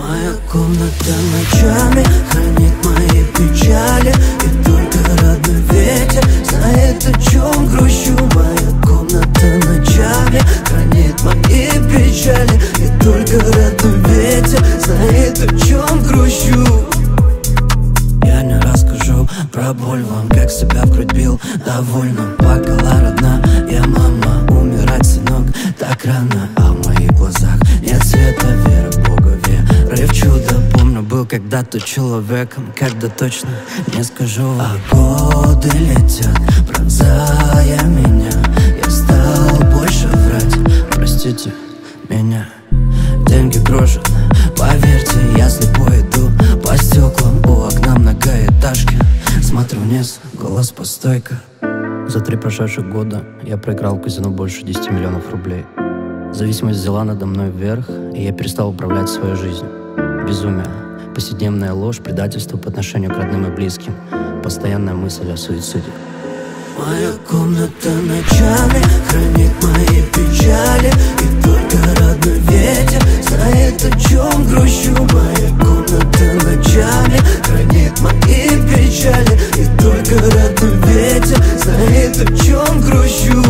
Моя комната ночами хранит мои печали, и только родной ветер знает, о чем грущу. Моя комната ночами хранит мои печали, и только родной ветер знает, о чем грущу. Я не расскажу про боль вам, как себя в грудь бил довольно. Плакала родная мама, умирать, сынок, так рано. А в моих глазах нет света, веры в Бога, веры в чудо. Помню, был когда-то человеком, когда точно не скажу. А годы летят, пронзая меня. Я стал больше врать, простите меня. Деньги крошат, поверьте, я слепой иду по стеклам у окна многоэтажки. Смотрю вниз, голос по стойка. За 3 прошедших года я проиграл в казино больше 10 миллионов рублей. Зависимость взяла надо мной вверх, и я перестал управлять своей жизнью. Безумие, повседневная ложь, предательство по отношению к родным и близким, постоянная мысль о суициде. Моя комната ночами хранит мои печали, и только родной ветер знает, о чем грущу. Моя комната ночами хранит мои печали, и только родной ветер знает, о чем грущу.